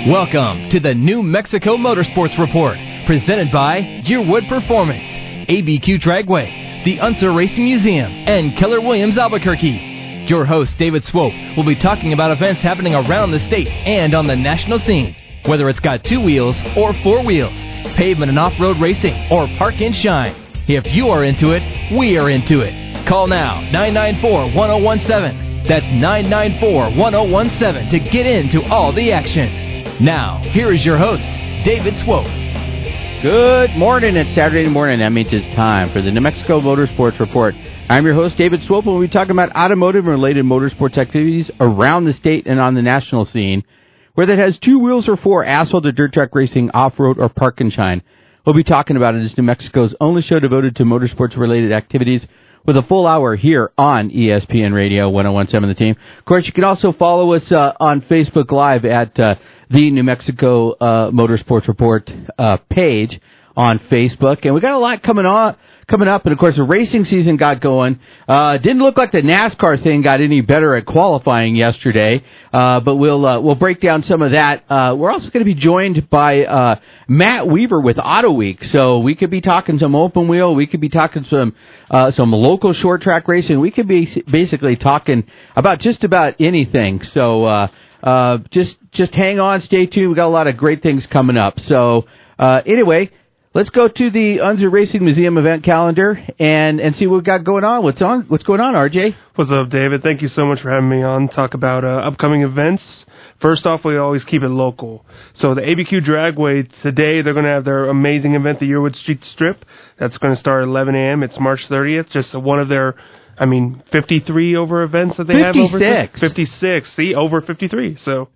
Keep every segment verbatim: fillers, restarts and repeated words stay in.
Welcome to the New Mexico Motorsports Report, presented by Yearwood Performance, A B Q Dragway, the Unser Racing Museum, and Keller Williams Albuquerque. Your host, David Swope, will be talking about events happening around the state and on the national scene. Whether it's got two wheels or four wheels, pavement and off-road racing, or park and shine. If you are into it, we are into it. Call now, nine nine four, one oh one seven. That's nine nine four, one oh one seven to get into all the action. Now, here is your host, David Swope. Good morning. It's Saturday morning. That means it's time for the New Mexico Motorsports Report. I'm your host, David Swope, and we'll be talking about automotive and related motorsports activities around the state and on the national scene, whether it has two wheels or four, asphalt or dirt track racing, off-road or park and shine. We'll be talking about it as New Mexico's only show devoted to motorsports-related activities, with a full hour here on E S P N Radio one oh one seven The Team. Of course, you can also follow us uh, on Facebook Live at uh, the New Mexico uh, Motorsports Report uh, page on Facebook. And we got a lot coming on, coming up. And, of course, the racing season got going. Uh, didn't look like the NASCAR thing got any better at qualifying yesterday, uh, but we'll uh, we'll break down some of that. Uh, we're also going to be joined by uh, Matt Weaver with Auto Week. So we could be talking some open wheel. We could be talking some uh, some local short track racing. We could be basically talking about just about anything. So uh, uh, just just hang on, stay tuned. We got a lot of great things coming up. So uh, anyway. Let's go to the Unser Racing Museum event calendar and, and see what we've got going on. What's on? What's going on, R J? What's up, David? Thank you so much for having me on. Talk about uh, upcoming events. First off, we always keep it local. So the A B Q Dragway, today they're going to have their amazing event, the Yearwood Street Strip. That's going to start at eleven a.m. It's March thirtieth. Just one of their, I mean, fifty-three over events that they fifty-six. have over. fifty-six. See, over fifty-three. So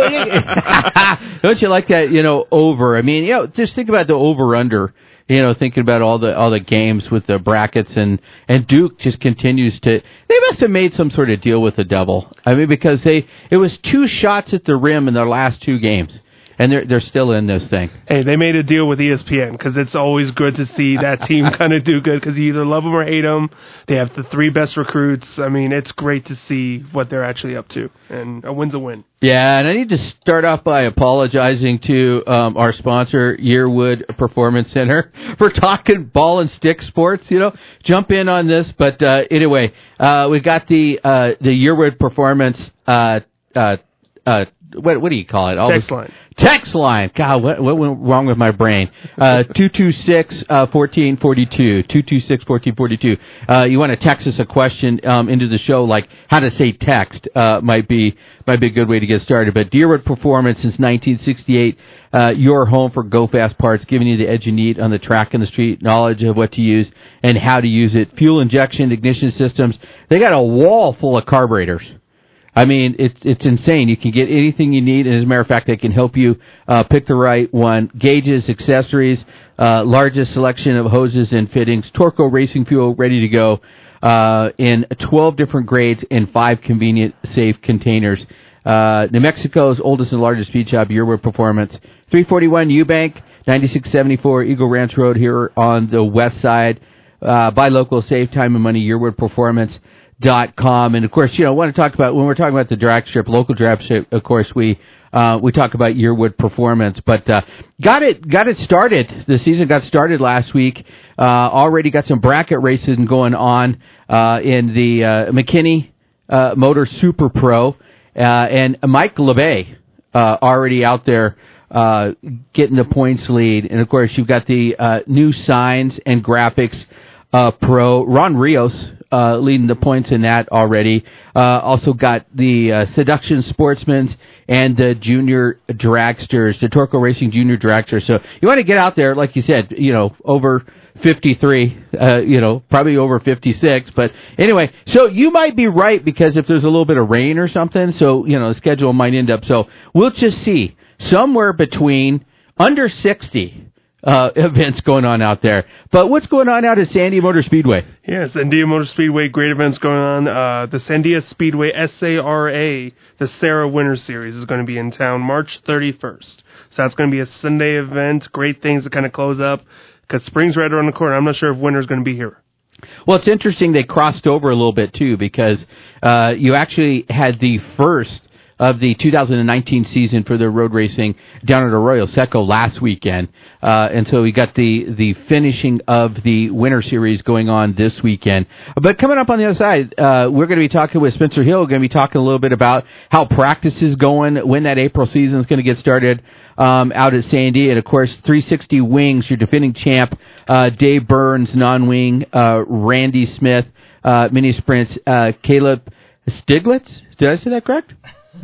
yeah, don't you like that? You know, over. I mean, you know, just think about the over/under. You know, thinking about all the all the games with the brackets, and, and Duke just continues to. They must have made some sort of deal with the devil. I mean, because they it was two shots at the rim in their last two games. And they're they're still in this thing. Hey, they made a deal with E S P N because it's always good to see that team kind of do good because you either love them or hate them. They have the three best recruits. I mean, it's great to see what they're actually up to, and a win's a win. Yeah, and I need to start off by apologizing to um, our sponsor, Yearwood Performance Center, for talking ball and stick sports. You know, jump in on this, but uh, anyway, uh, we got the uh, the Yearwood Performance. Uh, uh, uh, What what do you call it? All text line. Text line. God, what what went wrong with my brain? Uh, two two six, fourteen forty-two. two two six, fourteen forty-two. Uh, you want to text us a question um, into the show, like how to say text uh, might be might be a good way to get started. But Yearwood Performance since nineteen sixty-eight, uh, your home for Go Fast parts, giving you the edge you need on the track and the street, knowledge of what to use and how to use it. Fuel injection, ignition systems. They got a wall full of carburetors. I mean, it's it's insane. You can get anything you need, and as a matter of fact, they can help you uh, pick the right one. Gauges, accessories, uh, largest selection of hoses and fittings. Torco racing fuel ready to go uh, in twelve different grades in five convenient, safe containers. Uh, New Mexico's oldest and largest speed shop, Yearwood Performance. three forty-one Eubank, ninety-six seventy-four Eagle Ranch Road here on the west side. Uh, buy local, save time and money, Yearwood Performance. Dot com. And of course, you know, want to talk about when we're talking about the drag strip, local drag strip. Of course, we uh, we talk about Yearwood Performance, but uh, got it got it started. The season got started last week. Uh, already got some bracket racing going on uh, in the uh, McKinney uh, Motor Super Pro, uh, and Mike LeBay uh, already out there uh, getting the points lead. And of course, you've got the uh, new signs and graphics uh, pro Ron Rios. Uh, leading the points in that already. Uh, also got the uh, Seduction Sportsmans and the Junior Dragsters, the Torco Racing Junior Dragsters. So you want to get out there, like you said, you know, over fifty-three, uh, you know, probably over fifty-six. But anyway, so you might be right because if there's a little bit of rain or something, so, you know, the schedule might end up. So we'll just see somewhere between under sixty Uh, events going on out there. But what's going on out at Sandia Motor Speedway? Yeah, Sandia Motor Speedway, great events going on. Uh, the Sandia Speedway S A R A, the Sarah Winter Series, is going to be in town March thirty-first. So that's going to be a Sunday event. Great things to kind of close up because spring's right around the corner. I'm not sure if winter's going to be here. Well, it's interesting they crossed over a little bit, too, because uh, you actually had the first of the two thousand nineteen season for the road racing down at Arroyo Seco last weekend. Uh, and so we got the, the finishing of the Winter Series going on this weekend. But coming up on the other side, uh, we're going to be talking with Spencer Hill. We're going to be talking a little bit about how practice is going, when that April season is going to get started um, out at Sandy. And, of course, three sixty Wings, your defending champ, uh, Dave Burns, non-wing, uh, Randy Smith, uh, mini sprints, uh, Caleb Stiglitz. Did I say that correct?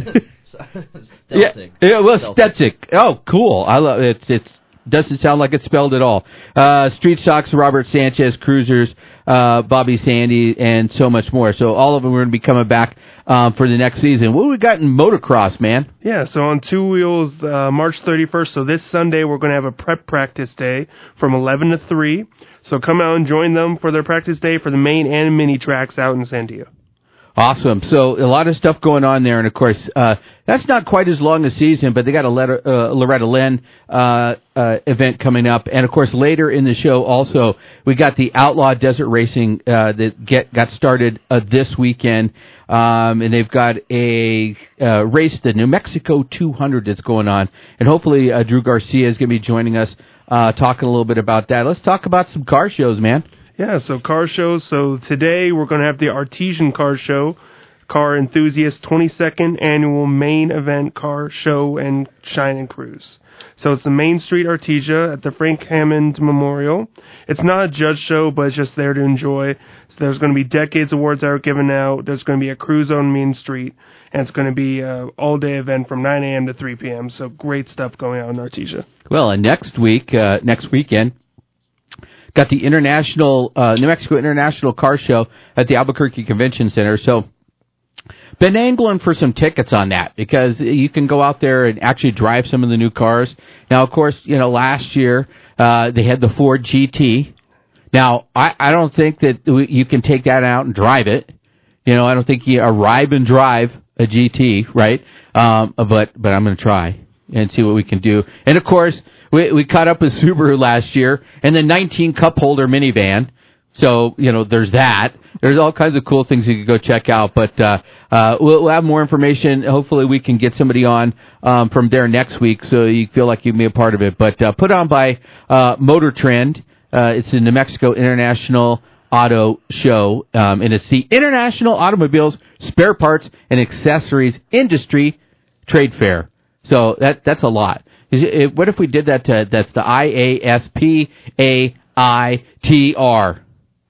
yeah, yeah, well, Stetzik. Oh, cool. I love it. It's, it's doesn't sound like it's spelled at all. Uh, Street Stocks, Robert Sanchez, Cruisers, uh, Bobby Sandy, and so much more. So all of them are going to be coming back um, for the next season. What do we got in motocross, man? Yeah, so on Two Wheels, uh, March thirty-first, so this Sunday we're going to have a prep practice day from eleven to three. So come out and join them for their practice day for the main and mini tracks out in San Diego. Awesome. So a lot of stuff going on there, and of course, uh, that's not quite as long a season, but they got a letter, uh, Loretta Lynn uh, uh, event coming up, and of course, later in the show, also we got the Outlaw Desert Racing uh, that get got started uh, this weekend, um, and they've got a uh, race, the New Mexico two hundred, that's going on, and hopefully, uh, Drew Garcia is going to be joining us, uh, talking a little bit about that. Let's talk about some car shows, man. Yeah, so car shows. So today we're going to have the Artesian Car Show, Car Enthusiast twenty-second Annual Main Event Car Show and Shine and Cruise. So it's the Main Street Artesia at the Frank Hammond Memorial. It's not a judge show, but it's just there to enjoy. So there's going to be Decades Awards that are given out. There's going to be a cruise on Main Street, and it's going to be an all-day event from nine a.m. to three p.m. So great stuff going on in Artesia. Well, and next week, uh, next weekend, got the International uh, New Mexico International Car Show at the Albuquerque Convention Center. So, been angling for some tickets on that because you can go out there and actually drive some of the new cars. Now, of course, you know, last year uh, they had the Ford G T. Now, I, I don't think that you can take that out and drive it. You know, I don't think you arrive and drive a G T, right? Um, but but I'm going to try and see what we can do. And, of course, we, we caught up with Subaru last year and the nineteen cup holder minivan. So, you know, there's that. There's all kinds of cool things you can go check out. But uh, uh, we'll, we'll have more information. Hopefully we can get somebody on um, from there next week so you feel like you can be a part of it. But uh, put on by uh, Motor Trend. Uh, it's the New Mexico International Auto Show. Um, and it's the International Automobiles Spare Parts and Accessories Industry Trade Fair. So that that's a lot. Is it, it, what if we did that to, that's the I A S P A I T R.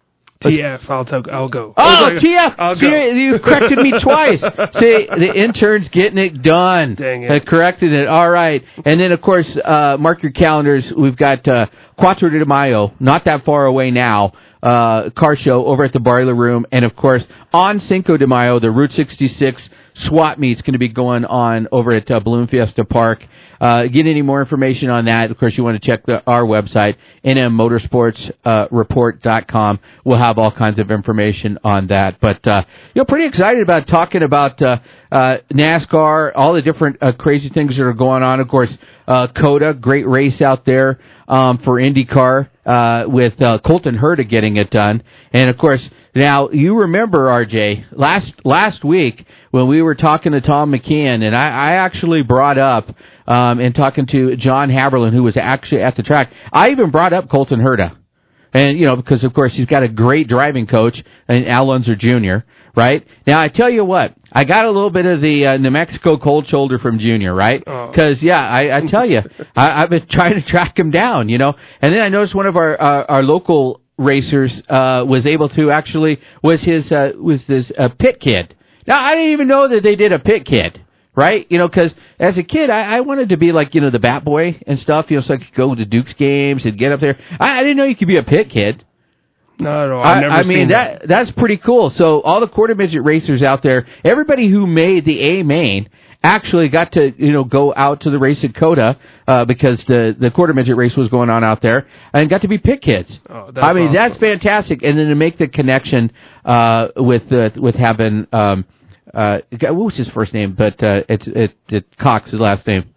T F, I'll, t- I'll go. Oh, T F! I'll See, go. you corrected me twice. See, the intern's getting it done. Dang it. I corrected it. All right. And then, of course, uh, mark your calendars. We've got uh, Cuatro de Mayo, not that far away now, uh, car show over at the Boiler Room. And, of course, on Cinco de Mayo, the Route sixty-six SWAT meet's going to be going on over at uh, Balloon Fiesta Park. Uh, get any more information on that, of course, you want to check the, our website, N M motorsports report dot com. We'll have all kinds of information on that. But, uh, you know, pretty excited about talking about uh, uh, NASCAR, all the different uh, crazy things that are going on. Of course, uh, COTA, great race out there um, for IndyCar uh, with uh, Colton Herta getting it done. And, of course, now, you remember, R J, last last week when we were talking to Tom McKeon, and I, I actually brought up, um, and talking to John Haberlin, who was actually at the track, I even brought up Colton Herta. And, you know, because, of course, he's got a great driving coach, and Al Unser Junior, right? Now, I tell you what, I got a little bit of the uh, New Mexico cold shoulder from Junior, right? Because, oh. yeah, I, I tell you, I, I've been trying to track him down, you know. And then I noticed one of our, uh, our local racers uh, was able to actually was his uh, was this uh, pit kid. Now I didn't even know that they did a pit kid, right? You know, because as a kid I, I wanted to be like you know the Bat Boy and stuff. You know, so I could go to Duke's games and get up there. I, I didn't know you could be a pit kid. No, no, I've never I, I mean seen that. that that's pretty cool. So all the quarter midget racers out there, everybody who made the A main actually got to, you know, go out to the race at COTA, uh, because the, the quarter midget race was going on out there, and got to be pit kids. Oh, that's I mean, awesome. That's fantastic. And then to make the connection, uh, with, uh, with having, um, uh, what was his first name? But, uh, it's, it, it, Cox, his last name. Caleb, yeah.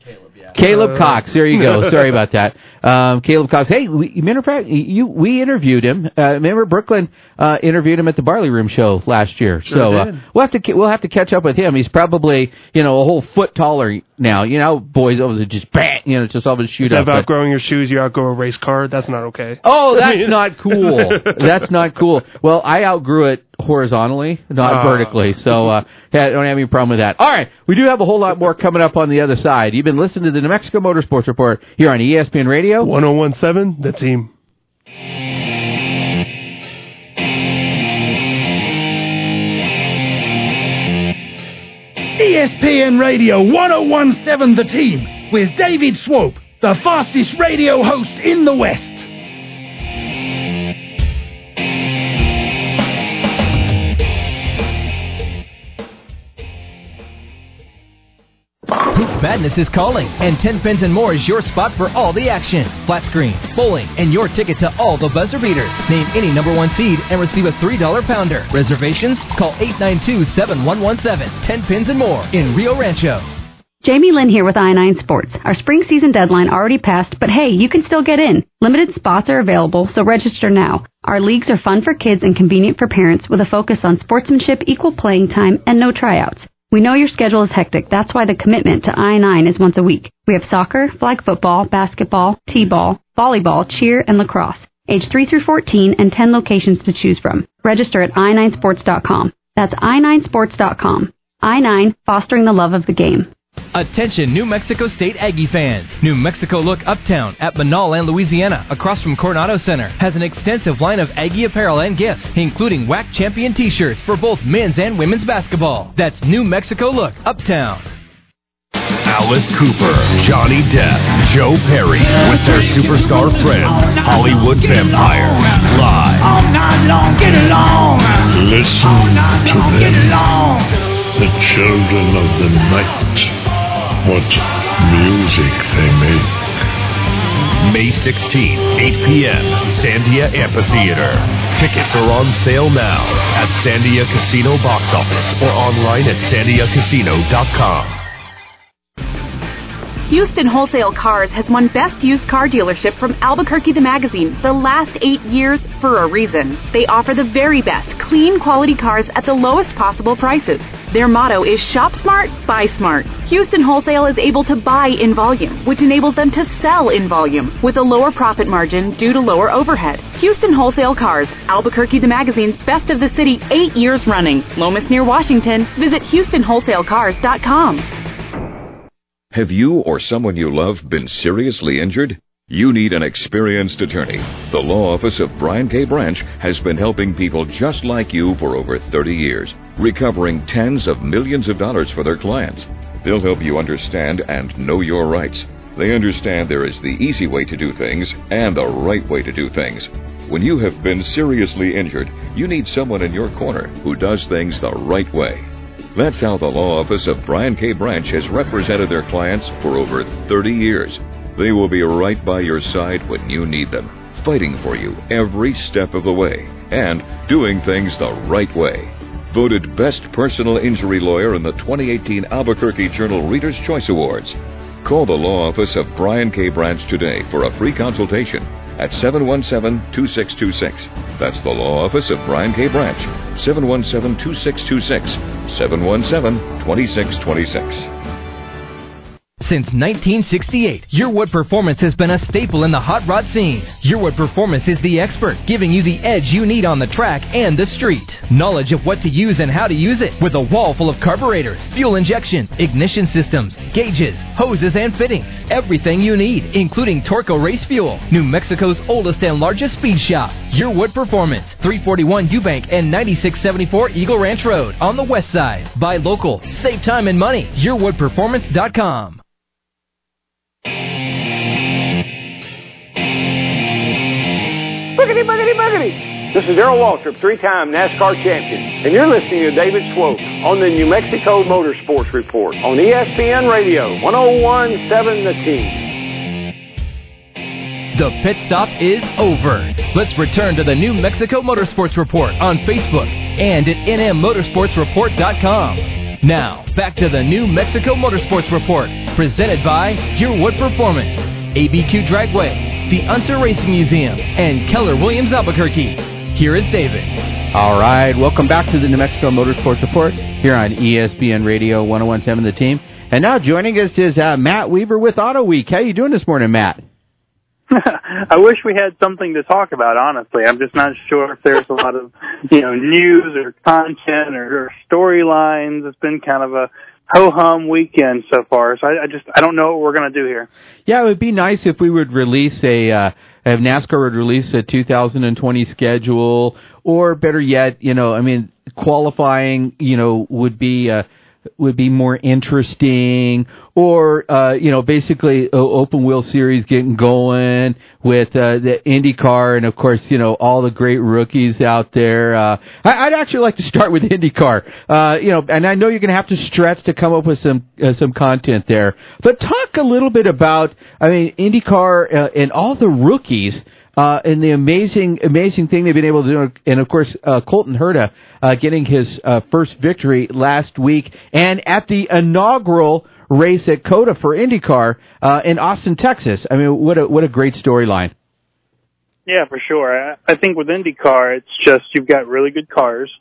Caleb Cox. There you go. Sorry about that. Um, Caleb Cox. Hey, we, matter of fact, you, we interviewed him. Uh, remember, Brooklyn uh, interviewed him at the Barley Room show last year. Sure so did. uh, we'll have to we'll have to catch up with him. He's probably you know a whole foot taller now. You know, boys always just bang. You know, just always shoot Instead up. of but- outgrowing your shoes, you outgrow a race car. That's not okay. Oh, that's not cool. That's not cool. Well, I outgrew it horizontally, not Ah. vertically, so uh, yeah, I don't have any problem with that. All right, we do have a whole lot more coming up on the other side. You've been listening to the New Mexico Motorsports Report here on E S P N Radio. one oh one point seven, the team. E S P N Radio one oh one point seven The Team with David Swope, the fastest radio host in the West. Hoop Madness is calling, and ten pins and more is your spot for all the action. Flat screen, bowling, and your ticket to all the buzzer beaters. Name any number one seed and receive a three dollar pounder. Reservations? Call eight nine two, seven one one seven. ten pins and more in Rio Rancho. Jamie Lynn here with I nine Sports. Our spring season deadline already passed, but hey, you can still get in. Limited spots are available, so register now. Our leagues are fun for kids and convenient for parents with a focus on sportsmanship, equal playing time, and no tryouts. We know your schedule is hectic. That's why the commitment to I nine is once a week. We have soccer, flag football, basketball, t-ball, volleyball, cheer, and lacrosse. Age three through fourteen and ten locations to choose from. Register at i nine sports dot com. That's i nine sports dot com. I nine, fostering the love of the game. Attention New Mexico State Aggie fans. New Mexico Look Uptown at Banal and Louisiana, across from Coronado Center, has an extensive line of Aggie apparel and gifts, including W A C Champion t-shirts for both men's and women's basketball. That's New Mexico Look Uptown. Alice Cooper, Johnny Depp, Joe Perry, with their superstar friends, Hollywood Vampires, live. All night long, get along. Listen All night to long, get them, along. the children of the night. What music they make. May sixteenth, eight p.m., Sandia Amphitheater. Tickets are on sale now at Sandia Casino box office or online at sandia casino dot com. Houston Wholesale Cars has won Best Used Car Dealership from Albuquerque the Magazine the last eight years for a reason. They offer the very best, clean quality cars at the lowest possible prices. Their motto is shop smart, buy smart. Houston Wholesale is able to buy in volume, which enables them to sell in volume with a lower profit margin due to lower overhead. Houston Wholesale Cars, Albuquerque the Magazine's best of the city eight years running. Lomas near Washington. Visit houston wholesale cars dot com. Have you or someone you love been seriously injured? You need an experienced attorney. The law office of Brian K. Branch has been helping people just like you for over thirty years, recovering tens of millions of dollars for their clients. They'll help you understand and know your rights. They understand there is the easy way to do things and the right way to do things. When you have been seriously injured, you need someone in your corner who does things the right way. That's how the law office of Brian K. Branch has represented their clients for over thirty years. They will be right by your side when you need them, fighting for you every step of the way, and doing things the right way. Voted Best Personal Injury Lawyer in the twenty eighteen Albuquerque Journal Reader's Choice Awards. Call the law office of Brian K. Branch today for a free consultation at seven one seven, two six two six. That's the law office of Brian K. Branch, seven one seven, two six two six, seven one seven, two six two six. Since nineteen sixty-eight, Yearwood Performance has been a staple in the hot rod scene. Yearwood Performance is the expert, giving you the edge you need on the track and the street. Knowledge of what to use and how to use it, with a wall full of carburetors, fuel injection, ignition systems, gauges, hoses, and fittings. Everything you need, including Torco Race Fuel, New Mexico's oldest and largest speed shop. Yearwood Performance, three forty-one Eubank and ninety-six seventy-four Eagle Ranch Road on the west side. Buy local, save time and money. yearwood performance dot com. Boogity, boogity, boogity. This is Darrell Waltrip, three-time NASCAR champion, and you're listening to David Swope on the New Mexico Motorsports Report on E S P N Radio, one oh one point seven The Team. The pit stop is over. Let's return to the New Mexico Motorsports Report on Facebook and at n m motorsports report dot com. Now, back to the New Mexico Motorsports Report, presented by Yearwood Performance, A B Q Dragway, the Unser Racing Museum, and Keller Williams Albuquerque. Here is David. All right, welcome back to the New Mexico Motorsports Report here on E S P N Radio one oh one point seven The Team. And now joining us is uh, Matt Weaver with Auto Week. How you doing this morning, Matt? I wish we had something to talk about, honestly. I'm just not sure if there's a lot of, you know, news or content or, or storylines. It's been kind of a ho-hum weekend so far, so I, I just I don't know what we're going to do here. Yeah, it would be nice if we would release a, uh, if NASCAR would release a two thousand twenty schedule, or better yet, you know, I mean, qualifying, you know, would be uh, would be more interesting, or uh, you know, basically uh, open wheel series getting going with uh, the IndyCar, and of course, you know, all the great rookies out there. Uh, I, I'd actually like to start with IndyCar, uh, you know, and I know you're going to have to stretch to come up with some uh, some content there, but talk a little bit about, I mean, IndyCar uh, and all the rookies. Uh, and the amazing, amazing thing they've been able to do, and of course, uh, Colton Herta uh, getting his uh, first victory last week, and at the inaugural race at COTA for IndyCar uh, in Austin, Texas. I mean, what a what a great storyline! Yeah, for sure. I, I think with IndyCar, it's just you've got really good cars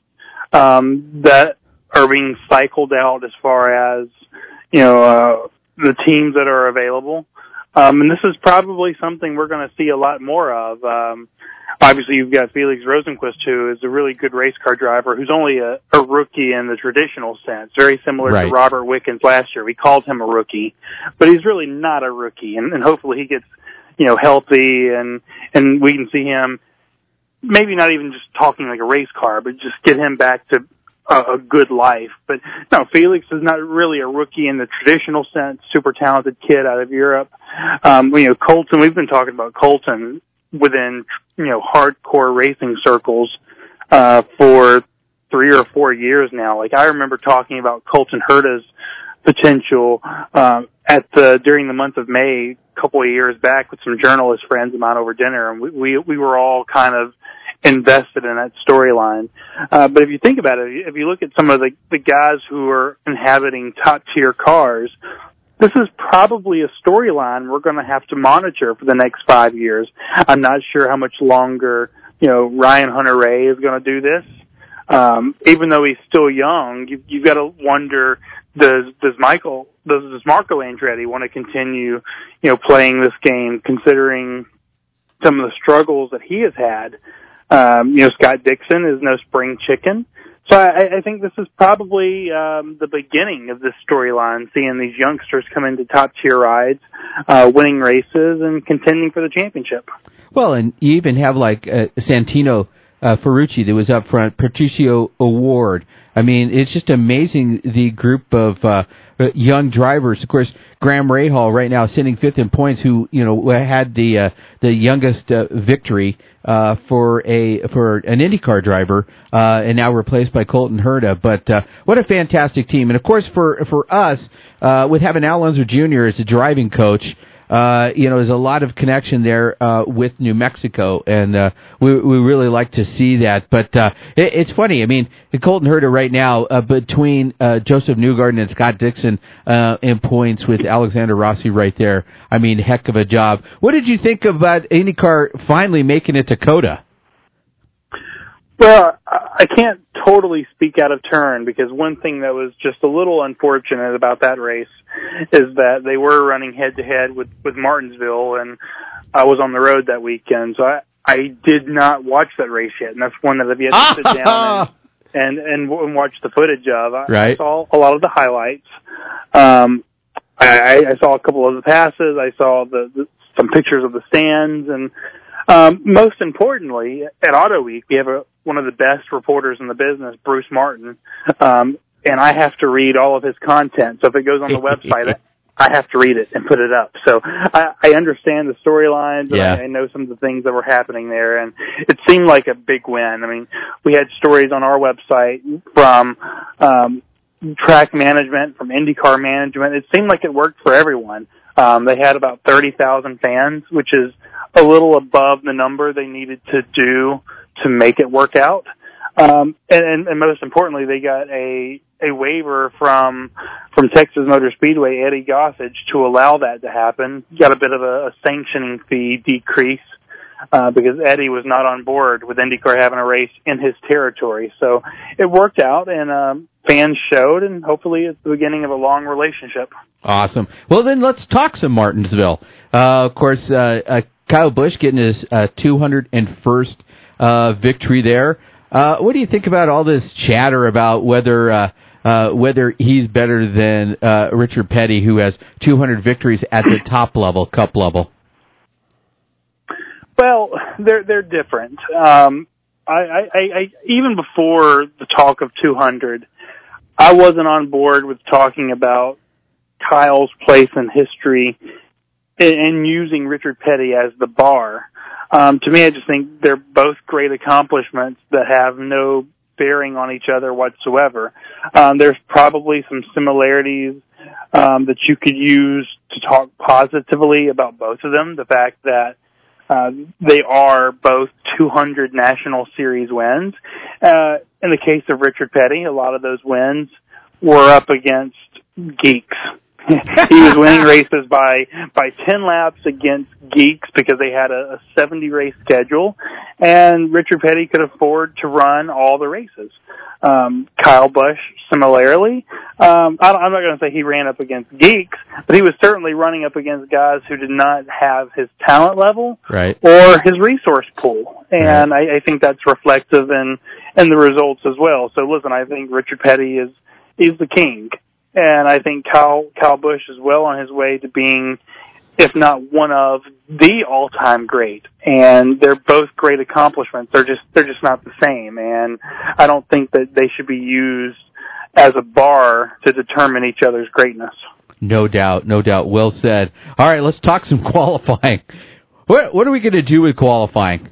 um, that are being cycled out as far as you know uh, the teams that are available. Um, and this is probably something we're going to see a lot more of. Um, obviously, you've got Felix Rosenqvist, who is a really good race car driver, who's only a, a rookie in the traditional sense, very similar right. to Robert Wickens last year. We called him a rookie, but he's really not a rookie. And, and hopefully he gets, you know, healthy, and and we can see him maybe not even just talking like a race car, but just get him back to a good life. But no, Felix is not really a rookie in the traditional sense, super talented kid out of Europe. Um, you know, Colton, we've been talking about Colton within, you know, hardcore racing circles, uh, for three or four years now. Like, I remember talking about Colton Herta's potential, um, at the, during the month of May, a couple of years back with some journalist friends of mine over dinner, and we, we, we were all kind of invested in that storyline. Uh, but if you think about it, if you look at some of the, the guys who are inhabiting top-tier cars, this is probably a storyline we're going to have to monitor for the next five years. I'm not sure how much longer, you know, Ryan Hunter-Reay is going to do this. Um, even though he's still young, you, you've got to wonder, does, does Michael, does, does Marco Andretti want to continue, you know, playing this game, considering some of the struggles that he has had? Um, you know, Scott Dixon is no spring chicken. So I, I think this is probably um, the beginning of this storyline, seeing these youngsters come into top-tier rides, uh, winning races, and contending for the championship. Well, and you even have, like, uh, Santino uh, Ferrucci that was up front, Patricio Award. I mean, it's just amazing, the group of uh, young drivers. Of course, Graham Rahal right now sitting fifth in points, who, you know, had the uh, the youngest uh, victory uh, for a for an IndyCar driver, uh, and now replaced by Colton Herta. But uh, what a fantastic team! And of course, for for us, uh, with having Al Unser Junior as a driving coach, Uh, you know, there's a lot of connection there uh, with New Mexico, and uh, we we really like to see that. But uh, it, it's funny. I mean, Colton Herta right now, uh, between uh, Joseph Newgarden and Scott Dixon uh, in points, with Alexander Rossi right there. I mean, heck of a job. What did you think about IndyCar finally making it to COTA? Well, I can't totally speak out of turn, because one thing that was just a little unfortunate about that race is that they were running head-to-head with, with Martinsville, and I was on the road that weekend, so I, I did not watch that race yet, and that's one that I've yet to sit down and, and, and, and watch the footage of. I, right. I saw a lot of the highlights. Um, I, I saw a couple of the passes. I saw the, the some pictures of the stands, and um, most importantly, at Auto Week, we have a, one of the best reporters in the business, Bruce Martin, um, and I have to read all of his content. So if it goes on the website, I have to read it and put it up. So I, I understand the storylines, and yeah. I, I know some of the things that were happening there, and it seemed like a big win. I mean, we had stories on our website from um, track management, from IndyCar management. It seemed like it worked for everyone. Um, they had about thirty thousand fans, which is a little above the number they needed to do to make it work out. Um, and, and, and most importantly, they got a a waiver from from Texas Motor Speedway, Eddie Gossage, to allow that to happen. Got a bit of a, a sanctioning fee decrease uh, because Eddie was not on board with IndyCar having a race in his territory. So it worked out, and um, fans showed, and hopefully it's the beginning of a long relationship. Awesome. Well, then let's talk some Martinsville. Uh, of course, uh, uh, Kyle Busch getting his uh, two hundred first uh, victory there. Uh, what do you think about all this chatter about whether uh, uh, whether he's better than uh, Richard Petty, who has two hundred victories at the top level, Cup level? Well, they're they're different. Um, I, I, I even before the talk of two hundred, I wasn't on board with talking about Kyle's place in history and, and using Richard Petty as the bar. Um, to me, I just think they're both great accomplishments that have no bearing on each other whatsoever. Um, there's probably some similarities um, that you could use to talk positively about both of them. The fact that uh, they are both two hundred National Series wins. Uh, in the case of Richard Petty, a lot of those wins were up against geeks. He was winning races by by ten laps against geeks because they had a, a seventy race schedule, and Richard Petty could afford to run all the races. Um, Kyle Busch, similarly, um, I don't, I'm not going to say he ran up against geeks, but he was certainly running up against guys who did not have his talent level right. or his resource pool, and right. I, I think that's reflective in in the results as well. So listen, I think Richard Petty is is the king. And I think Kyle, Kyle Busch is well on his way to being, if not one of, the all-time great. And they're both great accomplishments. They're just, they're just not the same. And I don't think that they should be used as a bar to determine each other's greatness. No doubt, no doubt. Well said. All right, let's talk some qualifying. What, what are we going to do with qualifying?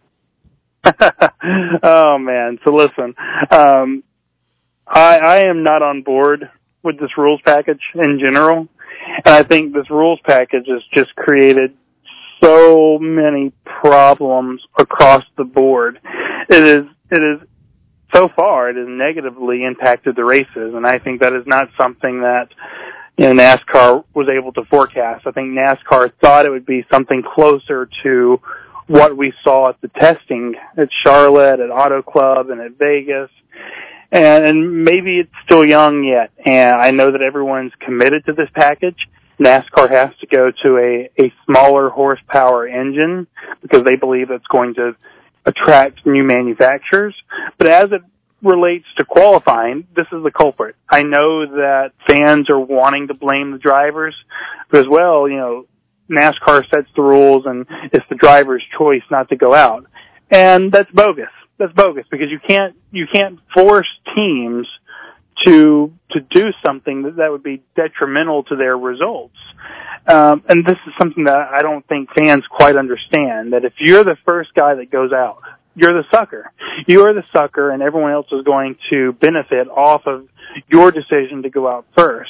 Oh, man. So listen, um, I, I am not on board with this rules package in general. And I think this rules package has just created so many problems across the board. It is, it is, so far, it has negatively impacted the races, and I think that is not something that, you know, NASCAR was able to forecast. I think NASCAR thought it would be something closer to what we saw at the testing at Charlotte, at Auto Club, and at Vegas. And, and maybe it's still young yet, and I know that everyone's committed to this package. NASCAR has to go to a, a smaller horsepower engine because they believe it's going to attract new manufacturers. But as it relates to qualifying, this is the culprit. I know that fans are wanting to blame the drivers, but as well, you know, NASCAR sets the rules and it's the driver's choice not to go out. And that's bogus. That's bogus because you can't you can't force teams to to do something that, that would be detrimental to their results. Um, and this is something that I don't think fans quite understand, that if you're the first guy that goes out, you're the sucker. You are the sucker, and everyone else is going to benefit off of your decision to go out first.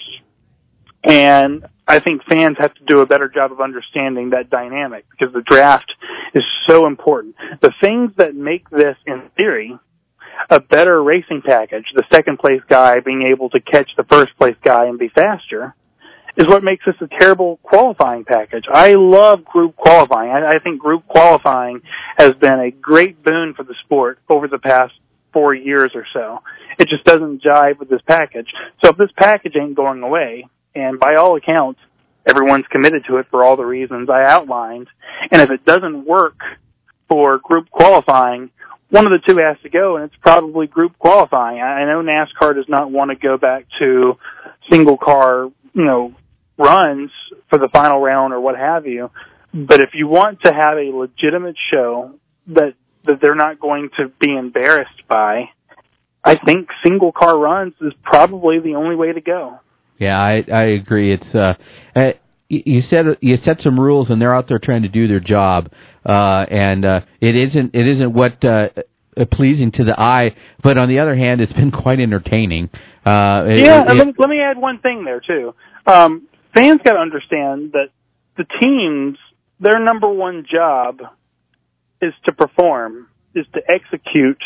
And I think fans have to do a better job of understanding that dynamic because the draft is so important. The things that make this, in theory, a better racing package, the second place guy being able to catch the first place guy and be faster, is what makes this a terrible qualifying package. I love group qualifying. I, I think group qualifying has been a great boon for the sport over the past four years or so. It just doesn't jive with this package. So if this package ain't going away, and by all accounts, everyone's committed to it for all the reasons I outlined, and if it doesn't work for group qualifying, one of the two has to go, and it's probably group qualifying. I know NASCAR does not want to go back to single car, you know, runs for the final round or what have you. But if you want to have a legitimate show that that they're not going to be embarrassed by, I think single car runs is probably the only way to go. Yeah, I I agree. It's uh, uh you said you set some rules, and they're out there trying to do their job, uh, and uh, it isn't it isn't what uh, pleasing to the eye. But on the other hand, it's been quite entertaining. Uh, yeah, it, it, let, me, let me add one thing there too. Um, fans got to understand that the teams, their number one job is to perform, is to execute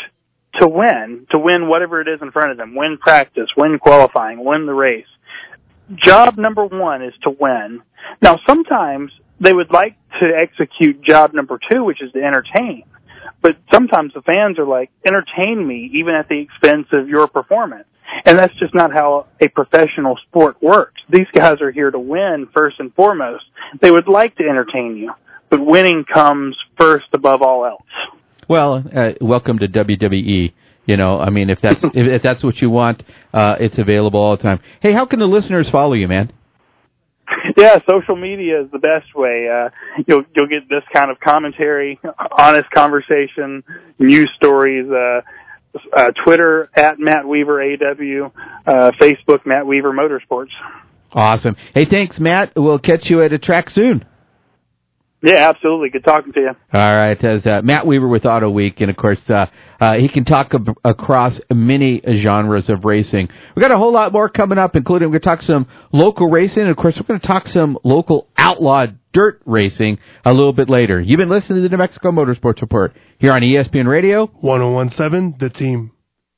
to win, to win whatever it is in front of them, win practice, win qualifying, win the race. Job number one is to win. Now, sometimes they would like to execute job number two, which is to entertain. But sometimes the fans are like, entertain me even at the expense of your performance. And that's just not how a professional sport works. These guys are here to win first and foremost. They would like to entertain you, but winning comes first above all else. Well, uh, welcome to W W E. You know, I mean, if that's if, if that's what you want, uh, it's available all the time. Hey, how can the listeners follow you, man? Yeah, social media is the best way. Uh, you'll you'll get this kind of commentary, honest conversation, news stories. Uh, uh, Twitter at Matt Weaver A W, uh, Facebook Matt Weaver Motorsports. Awesome. Hey, thanks, Matt. We'll catch you at a track soon. Yeah, absolutely. Good talking to you. All right. As uh, Matt Weaver with Auto Week, and of course, uh, uh, he can talk ab- across many genres of racing. We got a whole lot more coming up, including we're going to talk some local racing, and of course, we're going to talk some local outlaw dirt racing a little bit later. You've been listening to the New Mexico Motorsports Report here on E S P N Radio one oh one seven, The Team.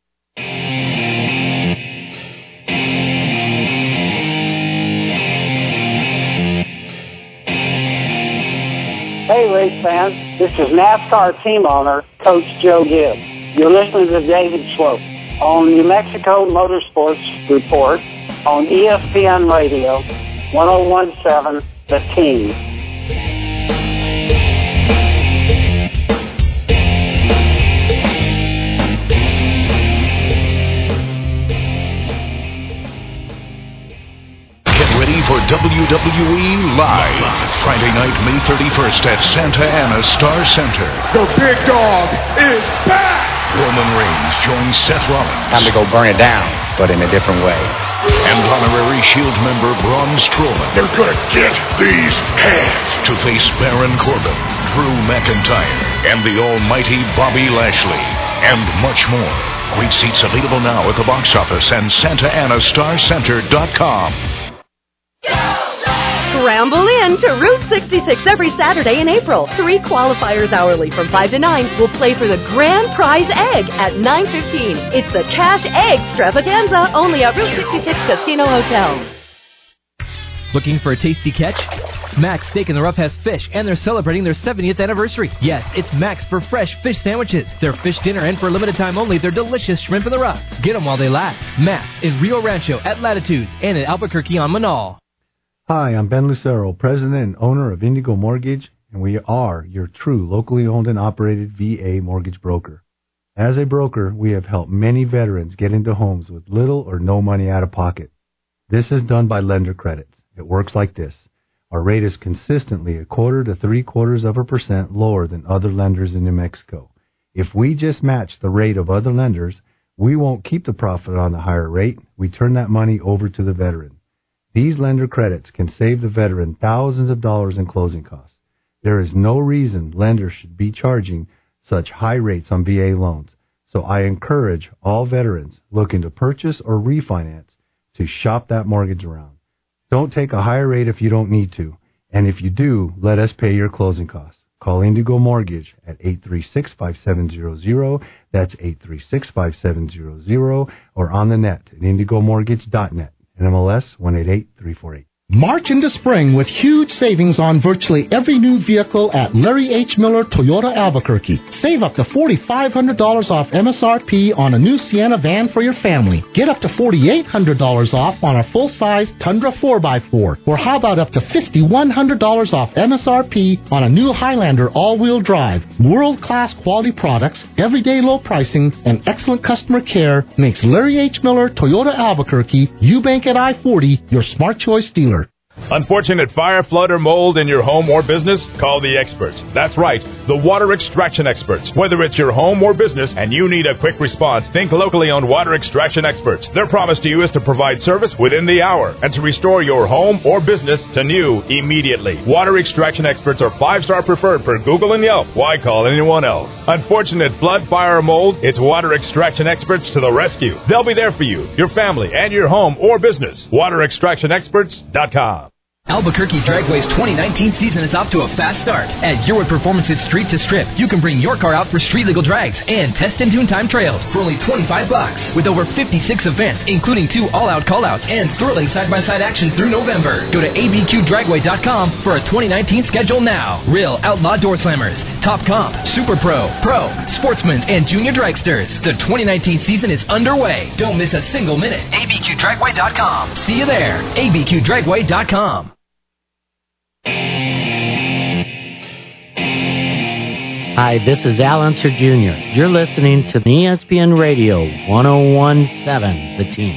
Hey, race fans, this is NASCAR team owner, Coach Joe Gibbs. You're listening to David Swope on New Mexico Motorsports Report on E S P N Radio, one oh one seven, The Team. For W W E Live, Friday night, May thirty-first at Santa Ana Star Center. The big dog is back! Roman Reigns joins Seth Rollins. Time to go burn it down, but in a different way. And honorary Shield member Braun Strowman. They're gonna get these hands. To face Baron Corbin, Drew McIntyre, and the almighty Bobby Lashley. And much more. Great seats available now at the box office and Santa Ana Star Center dot com. Scramble in to Route sixty-six every Saturday in April. Three qualifiers hourly from five to nine will play for the grand prize egg at nine fifteen. It's the Cash Egg Extravaganza, only at Route sixty-six Casino Hotel. Looking for a tasty catch? Max Steak in the Rough has fish, and they're celebrating their seventieth anniversary. Yes, it's Max for fresh fish sandwiches, their fish dinner, and for a limited time only, their delicious shrimp in the rough. Get them while they last. Max in Rio Rancho at Latitudes and in Albuquerque on Manal. Hi, I'm Ben Lucero, president and owner of Indigo Mortgage, and we are your true locally owned and operated V A mortgage broker. As a broker, we have helped many veterans get into homes with little or no money out of pocket. This is done by lender credits. It works like this. Our rate is consistently a quarter to three quarters of a percent lower than other lenders in New Mexico. If we just match the rate of other lenders, we won't keep the profit on the higher rate. We turn that money over to the veteran. These lender credits can save the veteran thousands of dollars in closing costs. There is no reason lenders should be charging such high rates on V A loans. So I encourage all veterans looking to purchase or refinance to shop that mortgage around. Don't take a higher rate if you don't need to. And if you do, let us pay your closing costs. Call Indigo Mortgage at eight three six, five seven zero zero. That's eight three six, five seven zero zero. Or on the net at indigo mortgage dot net. N M L S one eight eight three four eight. March into spring with huge savings on virtually every new vehicle at Larry H. Miller Toyota Albuquerque. Save up to four thousand five hundred dollars off M S R P on a new Sienna van for your family. Get up to four thousand eight hundred dollars off on a full-size Tundra four by four. Or how about up to five thousand one hundred dollars off M S R P on a new Highlander all-wheel drive. World-class quality products, everyday low pricing, and excellent customer care makes Larry H. Miller Toyota Albuquerque, Eubank at I forty, your smart choice dealer. Unfortunate fire, flood, or mold in your home or business? Call the experts. That's right, the water extraction experts. Whether it's your home or business and you need a quick response, think locally owned water extraction experts. Their promise to you is to provide service within the hour and to restore your home or business to new immediately. Water extraction experts are five-star preferred per Google and Yelp. Why call anyone else? Unfortunate flood, fire, or mold? It's water extraction experts to the rescue. They'll be there for you, your family, and your home or business. water extraction experts dot com. Albuquerque Dragway's twenty nineteen season is off to a fast start. At Yearwood Performance's Street to Strip, you can bring your car out for street legal drags and test and tune time trails for only twenty-five bucks. With over fifty-six events, including two all-out callouts and thrilling side-by-side action through November. Go to A B Q dragway dot com for a twenty nineteen schedule now. Real Outlaw Door Slammers, Top Comp, Super Pro, Pro, Sportsmen, and Junior Dragsters. The twenty nineteen season is underway. Don't miss a single minute. A B Q dragway dot com. See you there. A B Q dragway dot com. Hi, this is Al Unser Junior You're listening to E S P N Radio one oh one point seven, The Team.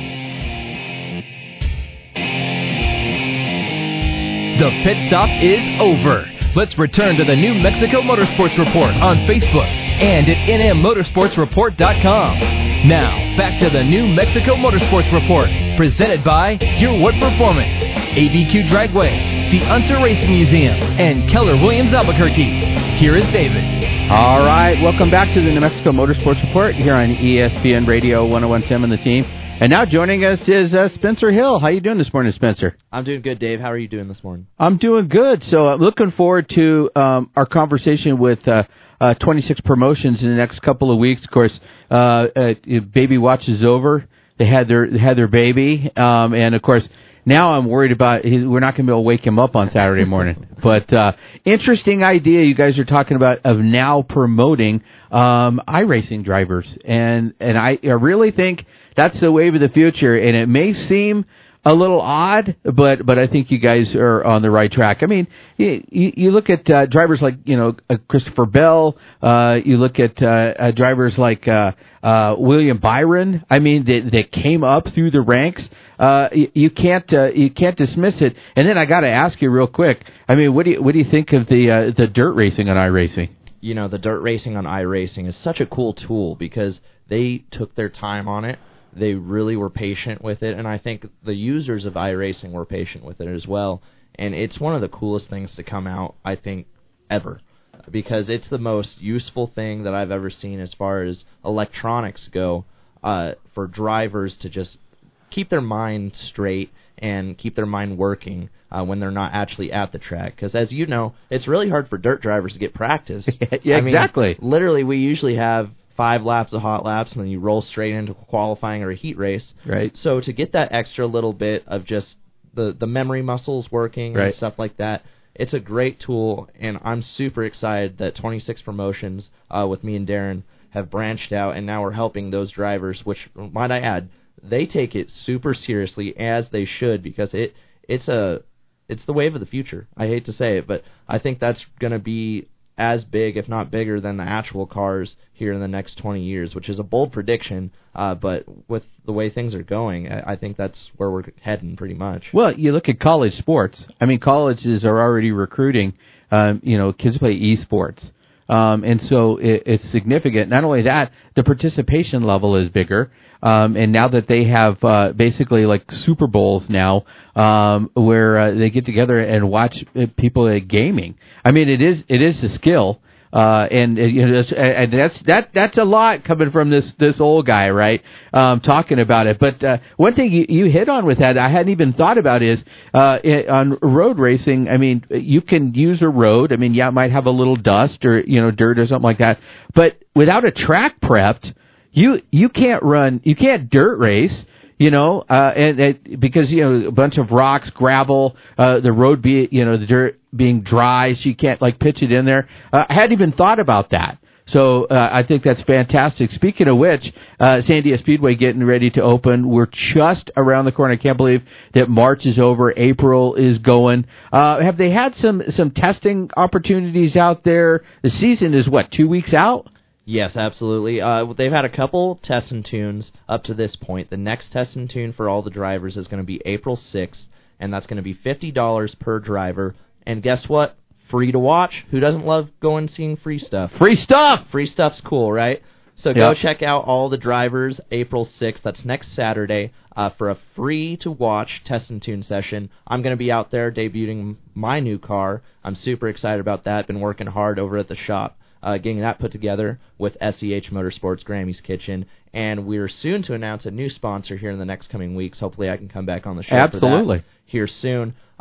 The pit stop is over. Let's return to the New Mexico Motorsports Report on Facebook and at N M motorsports report dot com. Now, back to the New Mexico Motorsports Report, presented by Yearwood Performance, A B Q Dragway, the Unser Racing Museum, and Keller Williams Albuquerque. Here is David. All right, welcome back to the New Mexico Motorsports Report here on E S P N Radio one oh one point seven, The Team. And now joining us is uh, Spencer Hill. How you doing this morning, Spencer? I'm doing good, Dave. How are you doing this morning? I'm doing good. So I'm looking forward to um, our conversation with uh, uh, twenty-six Promotions in the next couple of weeks. Of course, uh, uh, Baby Watch is over. They had their they had their baby, um, and of course. Now I'm worried about his, we're not going to be able to wake him up on Saturday morning. But uh, interesting idea you guys are talking about of now promoting um, iRacing drivers. And, and I, I really think that's the wave of the future. And it may seem a little odd, but but I think you guys are on the right track. I mean, you, you look at uh, drivers like, you know, uh, Christopher Bell. Uh, you look at uh, uh, drivers like uh, uh, William Byron. I mean, that, that came up through the ranks. Uh, you, you can't uh, you can't dismiss it. And then I got to ask you real quick. I mean, what do you what do you think of the uh, the dirt racing on iRacing? You know, the dirt racing on iRacing is such a cool tool because they took their time on it. They really were patient with it, and I think the users of iRacing were patient with it as well. And it's one of the coolest things to come out, I think, ever, because it's the most useful thing that I've ever seen as far as electronics go uh, for drivers to just keep their mind straight and keep their mind working uh, when they're not actually at the track. Because as you know, it's really hard for dirt drivers to get practice. Yeah, I mean, exactly. Literally, we usually have five laps of hot laps, and then you roll straight into qualifying or a heat race. Right. So to get that extra little bit of just the, the memory muscles working right. and stuff like that, it's a great tool, and I'm super excited that twenty-six Promotions uh, with me and Darren have branched out, and now we're helping those drivers, which, might I add, they take it super seriously, as they should, because it it's a it's the wave of the future. I hate to say it, but I think that's going to be as big, if not bigger, than the actual cars here in the next twenty years, which is a bold prediction, uh, but with the way things are going, I, I think that's where we're heading pretty much. Well, you look at college sports. I mean, colleges are already recruiting, um, you know, kids play esports. Um, and so it, it's significant. Not only that, the participation level is bigger. Um, and now that they have uh, basically like Super Bowls now, um, where uh, they get together and watch people at gaming. I mean, it is it is a skill, uh, and, and you know, that's, and that's that that's a lot coming from this this old guy, right? Um, talking about it. But uh, one thing you, you hit on with that I hadn't even thought about is uh, it, on road racing. I mean, you can use a road. I mean, yeah, it might have a little dust or you know dirt or something like that, but without a track prepped. You you can't run, you can't dirt race, you know, uh, and, and because you know a bunch of rocks, gravel, uh, the road be you know the dirt being dry, so you can't like pitch it in there. Uh, I hadn't even thought about that, so uh, I think that's fantastic. Speaking of which, uh, San Diego Speedway getting ready to open. We're just around the corner. I can't believe that March is over, April is going. Uh, have they had some some testing opportunities out there? The season is what, two weeks out? Yes, absolutely. Uh, they've had a couple test and tunes up to this point. The next test and tune for all the drivers is going to be April sixth, and that's going to be fifty dollars per driver. And guess what? Free to watch. Who doesn't love going and seeing free stuff? Free stuff! Free stuff's cool, right? So yep. Go check out all the drivers April sixth. That's next Saturday uh, for a free-to-watch test and tune session. I'm going to be out there debuting my new car. I'm super excited about that. Been working hard over at the shop. Uh, getting that put together with S E H Motorsports, Grammy's Kitchen, and we're soon to announce a new sponsor here in the next coming weeks. Hopefully I can come back on the show Absolutely. for that here soon.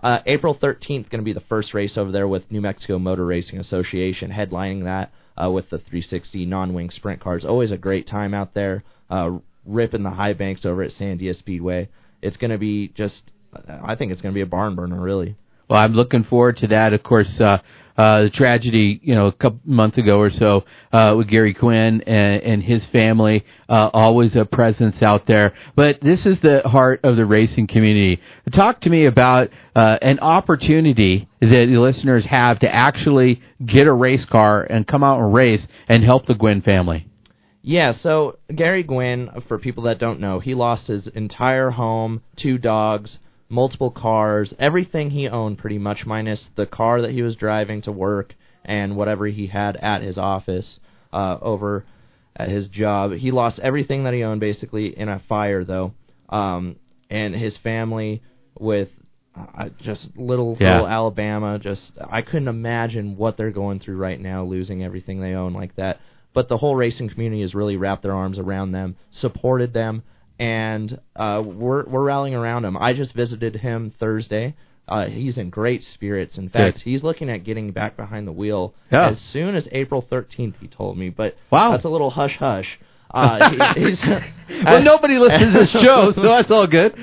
Uh, April thirteenth going to be the first race over there with New Mexico Motor Racing Association headlining that uh, with the three sixty non-wing sprint cars. Always a great time out there, uh, ripping the high banks over at Sandia Speedway. It's going to be just, I think it's going to be a barn burner, really. Well, I'm looking forward to that. Of course, uh, uh, the tragedy, you know, a couple months ago or so, uh, with Gary Quinn and, and his family, uh, always a presence out there. But this is the heart of the racing community. Talk to me about, uh, an opportunity that the listeners have to actually get a race car and come out and race and help the Gwynn family. Yeah, so Gary Gwynn, for people that don't know, he lost his entire home, two dogs, multiple cars, everything he owned pretty much, minus the car that he was driving to work and whatever he had at his office uh, over at his job. He lost everything that he owned basically in a fire, though, um, and his family with uh, just little, yeah. little Alabama, just I couldn't imagine what they're going through right now, losing everything they own like that. But the whole racing community has really wrapped their arms around them, supported them, and uh, we're we're rallying around him. I just visited him Thursday. Uh, he's in great spirits. In fact, Good. He's looking at getting back behind the wheel yeah. as soon as April thirteenth, he told me. But wow. that's a little hush-hush. Uh, he, he's, well, uh, nobody listens to this show, so that's all good.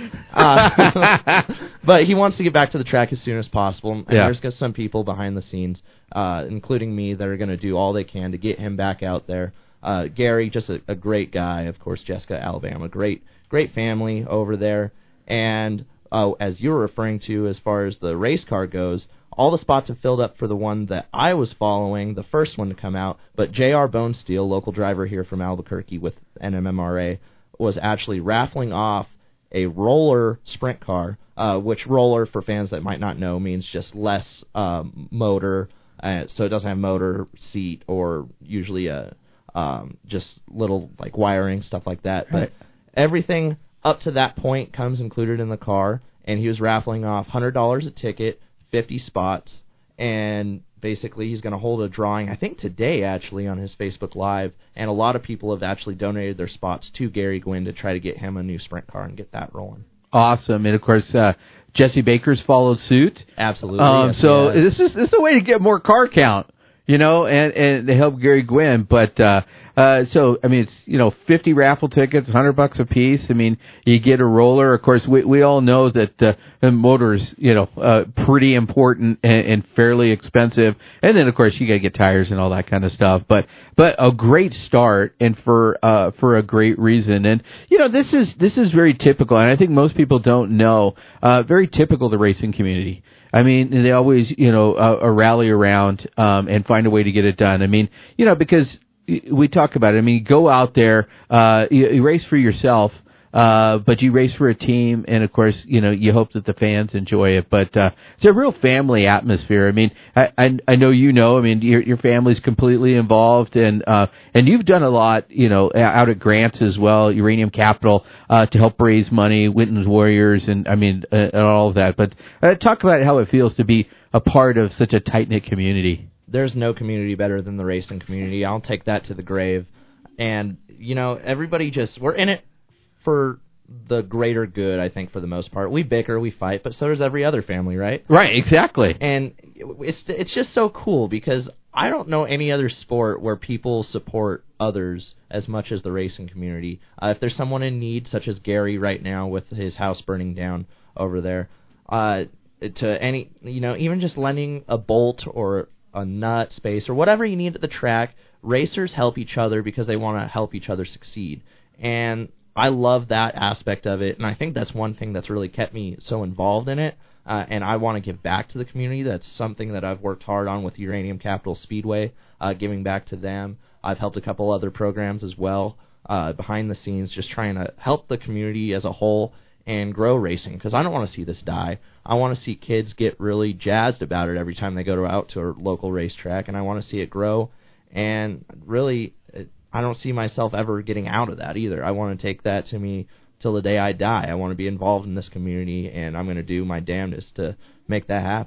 uh, but he wants to get back to the track as soon as possible. And yeah. there's some people behind the scenes, uh, including me, that are going to do all they can to get him back out there. Uh, Gary, just a, a great guy. Of course, Jessica, Alabama, great, great family over there. And uh, as you were referring to, as far as the race car goes, all the spots have filled up for the one that I was following, the first one to come out. But J R Bonesteel, local driver here from Albuquerque with N M M R A, was actually raffling off a roller sprint car, uh, which roller, for fans that might not know, means just less um, motor. Uh, so it doesn't have motor, seat, or usually a um, just little like wiring, stuff like that. But everything up to that point comes included in the car, and he was raffling off one hundred dollars a ticket, fifty spots, and basically he's going to hold a drawing, I think today actually, on his Facebook Live, and a lot of people have actually donated their spots to Gary Gwynn to try to get him a new sprint car and get that rolling. Awesome. And of course, uh, Jesse Baker's followed suit. Absolutely. Um, yes, so yes. this is this is a way to get more car count, you know, and, and to help Gary Gwynn. But uh, uh, so I mean, it's you know, fifty raffle tickets, one hundred bucks a piece. I mean, you get a roller. Of course, we we all know that uh, the motor's you know uh, pretty important and, and fairly expensive. And then of course you got to get tires and all that kind of stuff. But but a great start, and for uh, for a great reason. And you know, this is this is very typical, and I think most people don't know. Uh, very typical of the racing community. I mean, they always, you know, uh, rally around um, and find a way to get it done. I mean, you know, because we talk about it. I mean, go out there, uh, you, you race for yourself, uh, but you race for a team, and of course, you know, you hope that the fans enjoy it. But uh, it's a real family atmosphere. I mean, I, I, I know you know. I mean, your your family's completely involved, and uh, and you've done a lot, you know, out at Grants as well, Uranium Capital, uh, to help raise money, Winton's Warriors, and I mean, uh, and all of that. But uh, talk about how it feels to be a part of such a tight knit community. There's no community better than the racing community. I'll take that to the grave. And, you know, everybody just, we're in it for the greater good, I think, for the most part. We bicker, we fight, but so does every other family, right? Right, exactly. And it's it's just so cool because I don't know any other sport where people support others as much as the racing community. Uh, if there's someone in need, such as Gary right now with his house burning down over there, uh, to any, you know, even just lending a bolt or a nut, space, or whatever you need at the track, racers help each other because they want to help each other succeed. And I love that aspect of it, and I think that's one thing that's really kept me so involved in it, uh, and I want to give back to the community. That's something that I've worked hard on with Uranium Capital Speedway, uh, giving back to them. I've helped a couple other programs as well, uh, behind the scenes, just trying to help the community as a whole and grow racing, because I don't want to see this die. I want to see kids get really jazzed about it every time they go to, out to a local racetrack, and I want to see it grow. And really, it, I don't see myself ever getting out of that either. I want to take that to me till the day I die. I want to be involved in this community, and I'm going to do my damnedest to make that happen.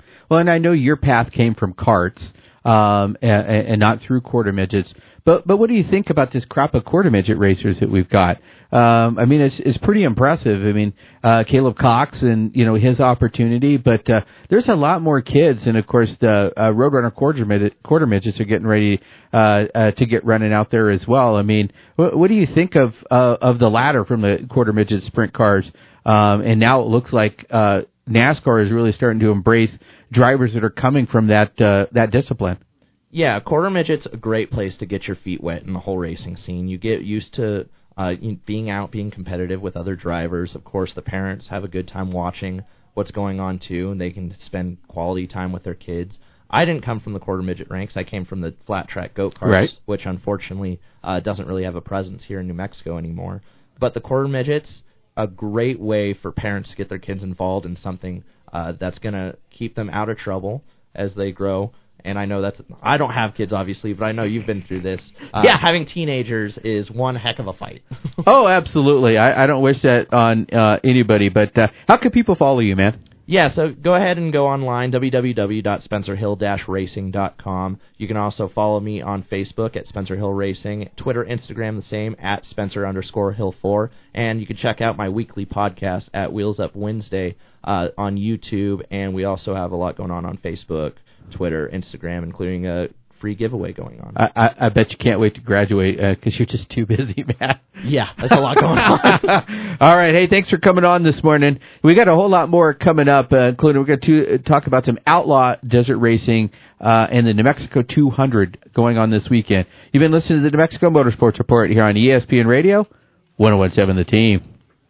Well, and I know your path came from karts um, and, and not through quarter midgets. But but what do you think about this crop of quarter midget racers that we've got? Um, I mean, it's it's pretty impressive. I mean, uh, Caleb Cox and you know his opportunity, but uh, there's a lot more kids, and of course the uh, Roadrunner quarter midget quarter midgets are getting ready uh, uh, to get running out there as well. I mean, what, what do you think of uh, of the ladder from the quarter midget sprint cars? Um, and now it looks like uh, NASCAR is really starting to embrace drivers that are coming from that uh, that discipline. Yeah, quarter midget's a great place to get your feet wet in the whole racing scene. You get used to uh, being out, being competitive with other drivers. Of course, the parents have a good time watching what's going on, too, and they can spend quality time with their kids. I didn't come from the quarter midget ranks. I came from the flat track go-karts, right. which unfortunately uh, doesn't really have a presence here in New Mexico anymore. But the quarter midgets, a great way for parents to get their kids involved in something uh, that's going to keep them out of trouble as they grow. And I know that's, I don't have kids, obviously, but I know you've been through this. Uh, yeah. Having teenagers is one heck of a fight. Oh, absolutely. I, I don't wish that on uh, anybody, but uh, how can people follow you, man? Yeah, so go ahead and go online, w w w dot spencer hill dash racing dot com. You can also follow me on Facebook at Spencer Hill Racing, Twitter, Instagram, the same, at Spencer underscore Hill four, and you can check out my weekly podcast at Wheels Up Wednesday uh, on YouTube, and we also have a lot going on on Facebook, Twitter, Instagram, including a free giveaway going on. I, I, I bet you can't wait to graduate because uh, you're just too busy, man. Yeah, there's a lot going on. All right, hey, thanks for coming on this morning. We got a whole lot more coming up, uh, including we're going to talk about some outlaw desert racing uh, and the New Mexico two hundred going on this weekend. You've been listening to the New Mexico Motorsports Report here on E S P N Radio, one oh one seven The Team.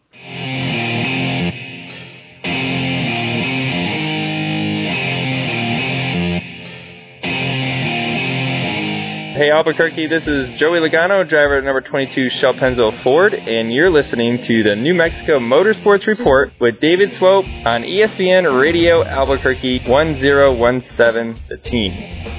Hey Albuquerque, this is Joey Logano, driver at number twenty-two Shell Pennzoil Ford, and you're listening to the New Mexico Motorsports Report with David Swope on E S P N Radio Albuquerque one oh one seven The Team.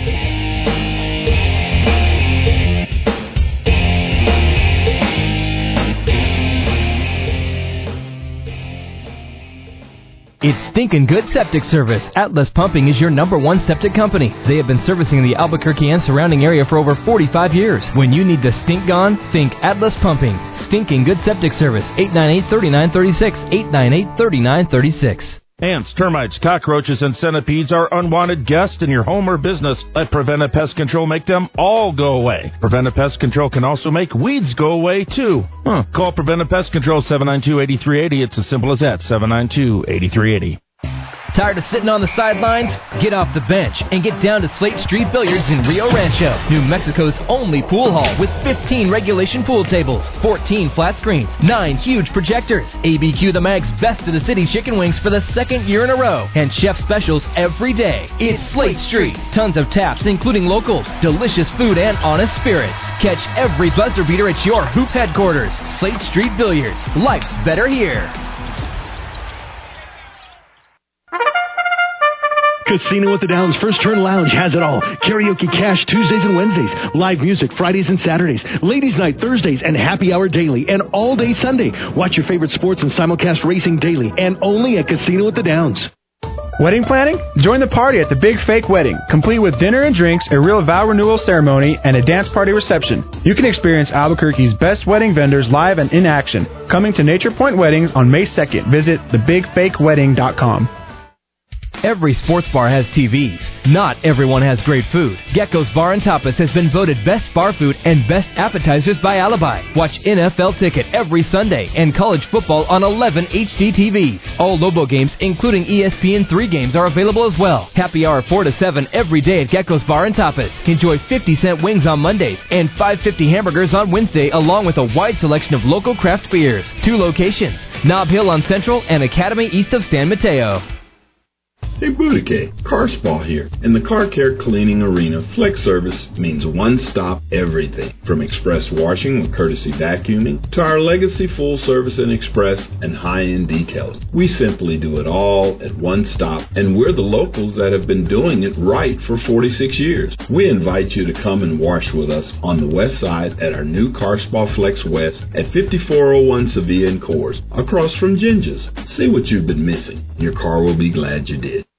It's Stinkin' Good Septic Service. Atlas Pumping is your number one septic company. They have been servicing the Albuquerque and surrounding area for over forty-five years. When you need the stink gone, think Atlas Pumping. Stinkin' Good Septic Service, eight nine eight, three nine three six, eight nine eight, three nine three six. Ants, termites, cockroaches, and centipedes are unwanted guests in your home or business. Let Preventive Pest Control make them all go away. Preventive Pest Control can also make weeds go away, too. Huh. Call Preventive Pest Control seven nine two, eight three eight zero. It's as simple as that, seven nine two, eight three eight zero. Tired of sitting on the sidelines? Get off the bench and get down to Slate Street Billiards in Rio Rancho, New Mexico's only pool hall with fifteen regulation pool tables, fourteen flat screens, nine huge projectors, A B Q the Mag's Best of the City chicken wings for the second year in a row, and chef specials every day. It's Slate Street. Tons of taps, including locals, delicious food, and honest spirits. Catch every buzzer beater at your hoop headquarters. Slate Street Billiards. Life's better here. Casino at the Downs First Turn Lounge has it all. Karaoke Cash Tuesdays and Wednesdays. Live music Fridays and Saturdays. Ladies Night Thursdays and happy hour daily. And all day Sunday. Watch your favorite sports and simulcast racing daily. And only at Casino at the Downs. Wedding planning? Join the party at the Big Fake Wedding, complete with dinner and drinks, a real vow renewal ceremony, and a dance party reception. You can experience Albuquerque's best wedding vendors live and in action. Coming to Nature Point Weddings on May second. Visit the big fake wedding dot com. Every sports bar has T Vs. Not everyone has great food. Gecko's Bar and Tapas has been voted best bar food and best appetizers by Alibi. Watch N F L Ticket every Sunday and college football on eleven H D T Vs. All Lobo games, including E S P N three games, are available as well. Happy hour four to seven every day at Gecko's Bar and Tapas. Enjoy fifty cent wings on Mondays and five fifty hamburgers on Wednesday, along with a wide selection of local craft beers. Two locations, Nob Hill on Central and Academy east of San Mateo. Hey Boudiquet, Car Spa here. In the car care cleaning arena, Flex Service means one-stop everything. From express washing with courtesy vacuuming to our legacy full service and express and high-end details. We simply do it all at one stop, and we're the locals that have been doing it right for forty-six years. We invite you to come and wash with us on the west side at our new Car Spa Flex West at fifty-four oh one Sevilla and Coors, across from Ginger's. See what you've been missing. Your car will be glad you did.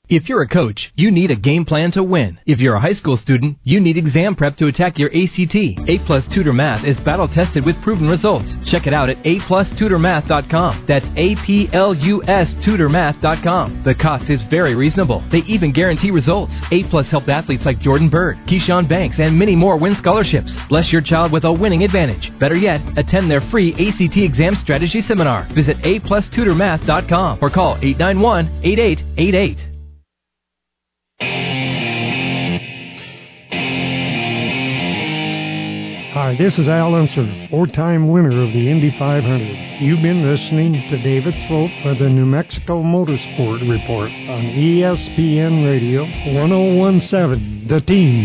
If you're a coach, you need a game plan to win. If you're a high school student, you need exam prep to attack your A C T. A Plus Tutor Math is battle tested with proven results. Check it out at a plus tutor math dot com. That's A P L U S tutor math dot com. The cost is very reasonable. They even guarantee results. A Plus helped athletes like Jordan Bird, Keyshawn Banks, and many more win scholarships. Bless your child with a winning advantage. Better yet, attend their free A C T exam strategy seminar. Visit a plus tutor math dot com or call eight nine one, eight eight eight eight. Hi, this is Al Unser, four-time winner of the Indy five hundred. You've been listening to David Swope for the New Mexico Motorsport Report on E S P N Radio one oh one seven, The Team.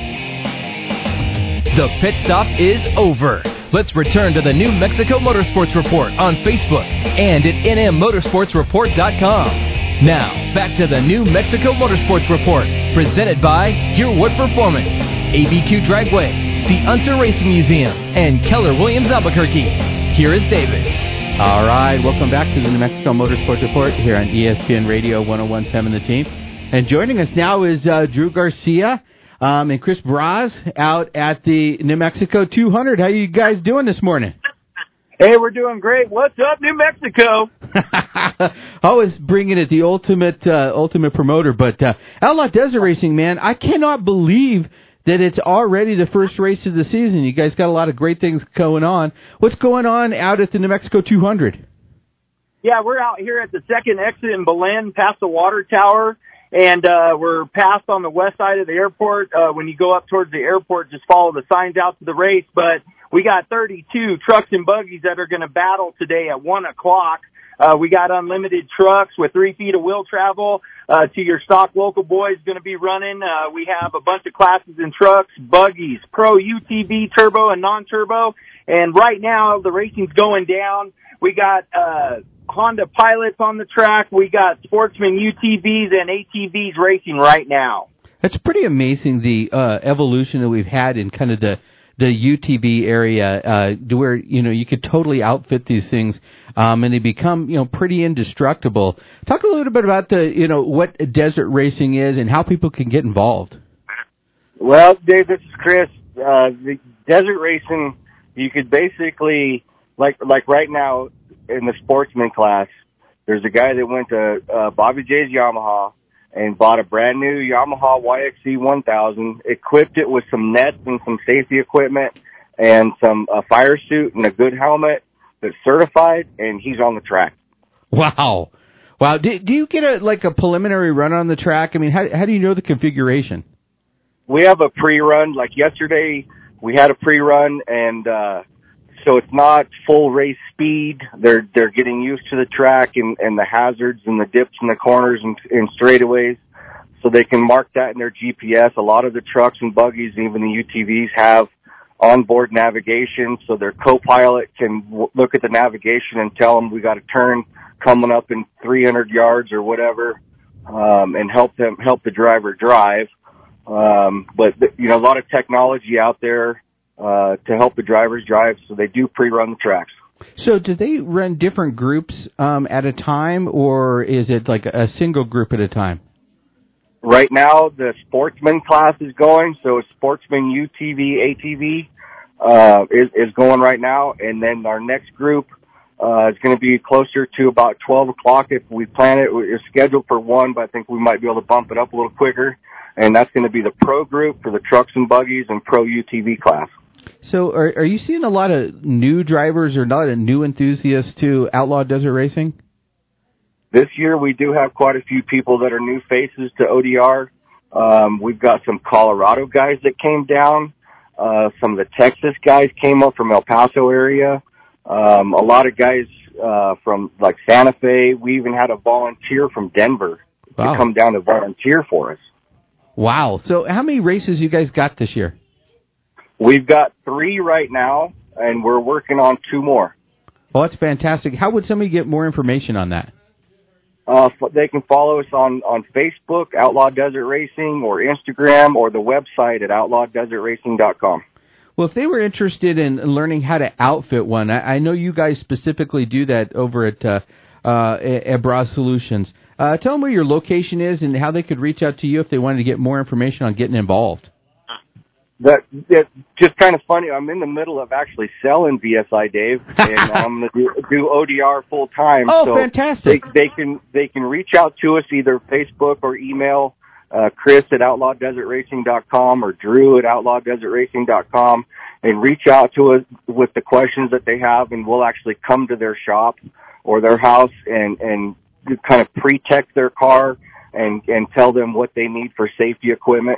The pit stop is over. Let's return to the New Mexico Motorsports Report on Facebook and at N M motorsports report dot com. Now, back to the New Mexico Motorsports Report, presented by Gearwood Performance, A B Q Dragway, the Unser Racing Museum, and Keller Williams Albuquerque. Here is David. All right, welcome back to the New Mexico Motorsports Report here on E S P N Radio one oh one seven, The Team. And joining us now is uh, Drew Garcia um, and Chris Braz out at the New Mexico two hundred. How you guys doing this morning? Hey, we're doing great. What's up, New Mexico? Always bringing it the ultimate uh, ultimate promoter. But uh, Outlaw Desert Racing, man, I cannot believe that it's already the first race of the season. You guys got a lot of great things going on. What's going on out at the New Mexico two hundred? Yeah, we're out here at the second exit in Belen, past the water tower, and uh, we're past on the west side of the airport. Uh, when you go up towards the airport, just follow the signs out to the race. But we got thirty-two trucks and buggies that are going to battle today at one o'clock. Uh, we got unlimited trucks with three feet of wheel travel. Uh, to your stock local boys going to be running. Uh, we have a bunch of classes in trucks, buggies, pro, U T V, turbo, and non-turbo. And right now, the racing's going down. We got, uh, Honda pilots on the track. We got Sportsman U T Vs and A T Vs racing right now. It's pretty amazing, the, uh, evolution that we've had in kind of the, the U T V area, uh, to where, you know, you could totally outfit these things, um, and they become, you know, pretty indestructible. Talk a little bit about the, you know, what desert racing is and how people can get involved. Well, Dave, this is Chris. Uh, the desert racing, you could basically, like, like right now in the sportsman class, there's a guy that went to, uh, Bobby J's Yamaha and bought a brand new Yamaha Y X C one thousand, equipped it with some nets and some safety equipment and some a fire suit and a good helmet that's certified, and he's on the track. Wow. Wow. Do, do you get a like a preliminary run on the track? I mean, how how do you know the configuration? We have a pre-run. Like yesterday, we had a pre-run, and uh so it's not full race speed. They're they're getting used to the track and, and the hazards and the dips and the corners and, and straightaways, so they can mark that in their G P S. A lot of the trucks and buggies, even the U T Vs, have onboard navigation, so their co-pilot can w- look at the navigation and tell them we got a turn coming up in three hundred yards or whatever, um, and help them help the driver drive. Um, but you know, a lot of technology out there uh, to help the drivers drive, so they do pre-run the tracks. So do they run different groups um, at a time, or is it like a single group at a time? Right now, the sportsman class is going, so sportsman U T V, A T V uh, is, is going right now, and then our next group uh, is going to be closer to about twelve o'clock if we plan it. It's scheduled for one, but I think we might be able to bump it up a little quicker, and that's going to be the pro group for the trucks and buggies and pro U T V class. So are, are you seeing a lot of new drivers or a lot of new enthusiasts to Outlaw Desert Racing? This year we do have quite a few people that are new faces to O D R. Um, we've got some Colorado guys that came down. Uh, some of the Texas guys came up from El Paso area. Um, a lot of guys uh, from like Santa Fe. We even had a volunteer from Denver wow. to come down to volunteer for us. Wow. So how many races you guys got this year? We've got three right now, and we're working on two more. Well, that's fantastic. How would somebody get more information on that? Uh, they can follow us on, on Facebook, Outlaw Desert Racing, or Instagram, or the website at outlaw desert racing dot com. Well, if they were interested in learning how to outfit one, I, I know you guys specifically do that over at uh, uh, at Braz Solutions. Uh, tell them where your location is and how they could reach out to you if they wanted to get more information on getting involved. That, that just kind of funny. I'm in the middle of actually selling V S I, Dave, and I'm going to do, do O D R full time. Oh, so fantastic! They, they can they can reach out to us either Facebook or email uh, Chris at outlaw desert racing dot com or Drew at outlaw desert racing dot com, and reach out to us with the questions that they have, and we'll actually come to their shop or their house and and kind of pre-tech their car and and tell them what they need for safety equipment.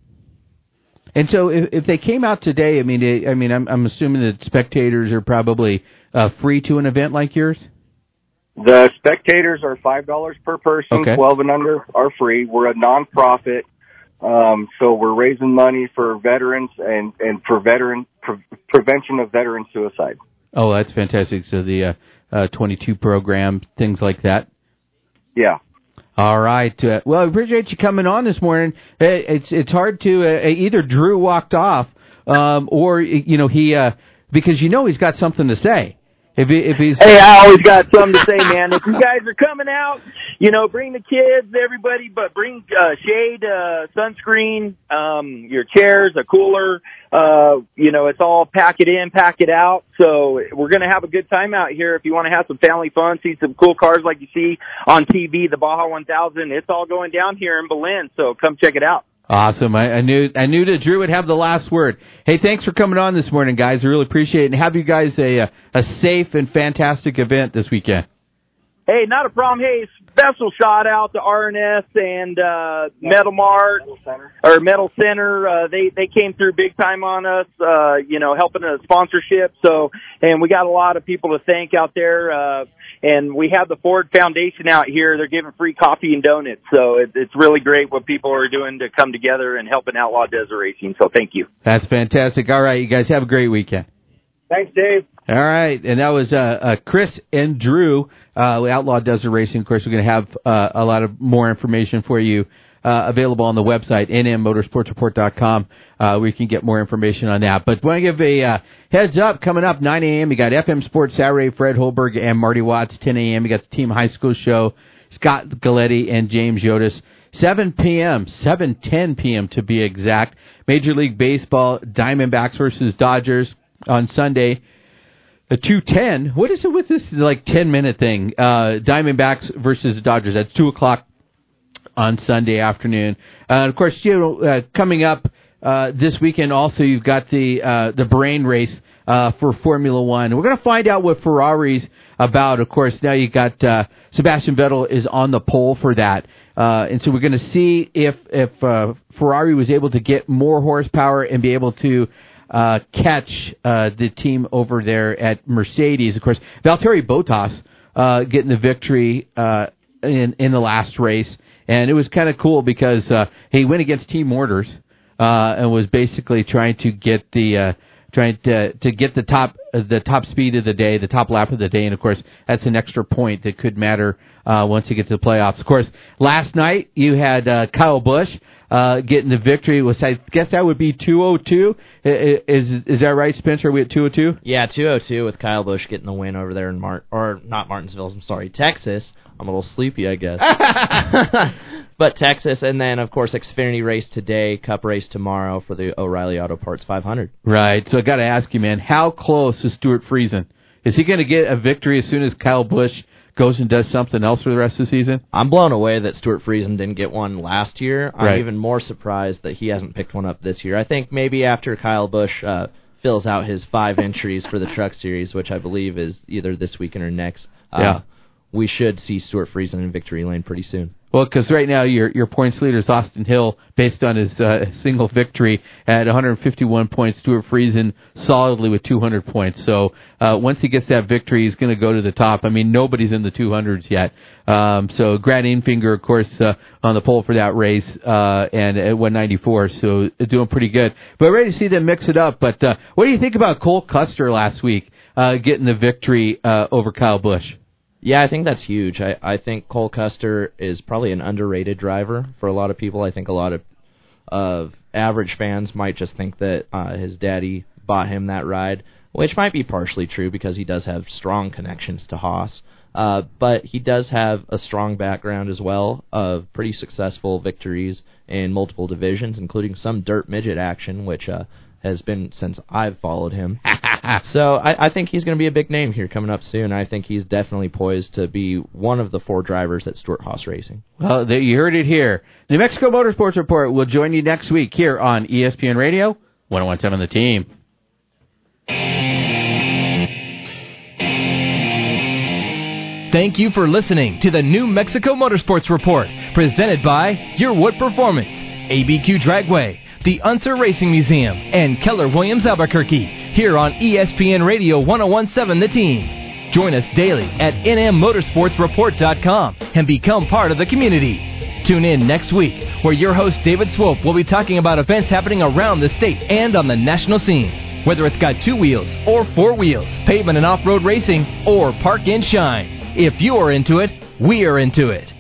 And so, if, if they came out today, I mean, it, I mean, I'm, I'm assuming that spectators are probably uh, free to an event like yours. The spectators are five dollars per person. Okay. Twelve and under are free. We're a nonprofit, um, so we're raising money for veterans and and for veteran pre- prevention of veteran suicide. Oh, that's fantastic. So the uh, uh, twenty-two program, things like that. Yeah. All right. Uh, well, I appreciate you coming on this morning. It's it's hard to uh, either Drew walked off, um, or you know he uh, because you know he's got something to say. If he, if he's hey, I always got something to say, man. If you guys are coming out, you know, bring the kids, everybody, but bring uh, shade, uh, sunscreen, um, your chairs, a cooler. Uh, you know, it's all pack it in, pack it out. So we're going to have a good time out here. If you want to have some family fun, see some cool cars like you see on T V, the Baja one thousand, it's all going down here in Belen. So come check it out. Awesome. I, I knew I knew that Drew would have the last word. Hey, thanks for coming on this morning, guys. I really appreciate it. And have you guys a, a, a safe and fantastic event this weekend. Hey, not a problem. Hey, special shout out to R N S and uh, Metal Mart or Metal Center. Uh, they they came through big time on us, uh, you know, helping us sponsorship. So, and we got a lot of people to thank out there. Uh, and we have the Ford Foundation out here. They're giving free coffee and donuts. So it, it's really great what people are doing to come together and helping Outlaw Desert Racing. So thank you. That's fantastic. All right, you guys have a great weekend. Thanks, Dave. All right, and that was uh, uh, Chris and Drew, uh, Outlaw Desert Racing. Of course, we're going to have uh, a lot of more information for you uh, available on the website, n m motorsports report dot com, uh, where you can get more information on that. But want to give a uh, heads up, coming up, nine a.m., you got F M Sports Saturday, Fred Holberg and Marty Watts, ten a.m., you got the Team High School Show, Scott Galletti and James Yotis. seven p.m., seven ten p.m. to be exact, Major League Baseball, Diamondbacks versus Dodgers on Sunday. A two ten. What is it with this like ten minute thing? Uh, Diamondbacks versus Dodgers. That's two o'clock on Sunday afternoon. Uh, and of course, you know, uh, coming up uh, this weekend, also you've got the uh, the Bahrain race uh, for Formula One. We're going to find out what Ferrari's about. Of course, now you got uh, Sebastian Vettel is on the pole for that, uh, and so we're going to see if if uh, Ferrari was able to get more horsepower and be able to Uh, catch uh, the team over there at Mercedes. Of course, Valtteri Bottas uh, getting the victory uh, in in the last race, and it was kind of cool because uh, he went against Team Orders uh, and was basically trying to get the uh, trying to to get the top uh, the top speed of the day, the top lap of the day, and of course that's an extra point that could matter uh, once you get to the playoffs. Of course, last night you had uh, Kyle Busch. Uh, getting the victory was, I guess that would be two oh two. Is is that right, Spencer? Are we at two oh two? Yeah, two oh two with Kyle Busch getting the win over there in Mart or not Martinsville. I'm sorry, Texas. I'm a little sleepy, I guess. But Texas, and then of course Xfinity race today, Cup race tomorrow for the O'Reilly Auto Parts five hundred. Right. So I got to ask you, man, how close is Stuart Friesen? Is he going to get a victory as soon as Kyle Busch goes and does something else for the rest of the season? I'm blown away that Stuart Friesen didn't get one last year. I'm right. even more surprised that he hasn't picked one up this year. I think maybe after Kyle Busch uh, fills out his five entries for the Truck Series, which I believe is either this weekend or next, uh, yeah. we should see Stuart Friesen in victory lane pretty soon. Well, because right now your your points leader is Austin Hill, based on his uh, single victory at one hundred fifty-one points. Stuart Friesen solidly with two hundred points. So uh, once he gets that victory, he's going to go to the top. I mean, nobody's in the two hundreds yet. Um, so Grant Enfinger, of course, uh, on the pole for that race, uh, and at one ninety-four. So doing pretty good. But ready to see them mix it up. But uh, what do you think about Cole Custer last week uh, getting the victory uh, over Kyle Busch? Yeah, I think that's huge. I, I think Cole Custer is probably an underrated driver for a lot of people. I think a lot of of average fans might just think that uh, his daddy bought him that ride, which might be partially true because he does have strong connections to Haas. Uh, but he does have a strong background as well of pretty successful victories in multiple divisions, including some dirt midget action, which uh, has been since I've followed him. So I, I think he's going to be a big name here coming up soon. I think he's definitely poised to be one of the four drivers at Stewart-Haas Racing. Well, there, you heard it here. New Mexico Motorsports Report will join you next week here on E S P N Radio, one oh one point seven The Team. Thank you for listening to the New Mexico Motorsports Report, presented by Your Wood Performance, A B Q Dragway, the Unser Racing Museum, and Keller Williams Albuquerque, here on E S P N Radio one oh one point seven The Team. Join us daily at N M motorsports report dot com and become part of the community. Tune in next week, where your host David Swope will be talking about events happening around the state and on the national scene. Whether it's got two wheels or four wheels, pavement and off-road racing, or park and shine. If you are into it, we are into it.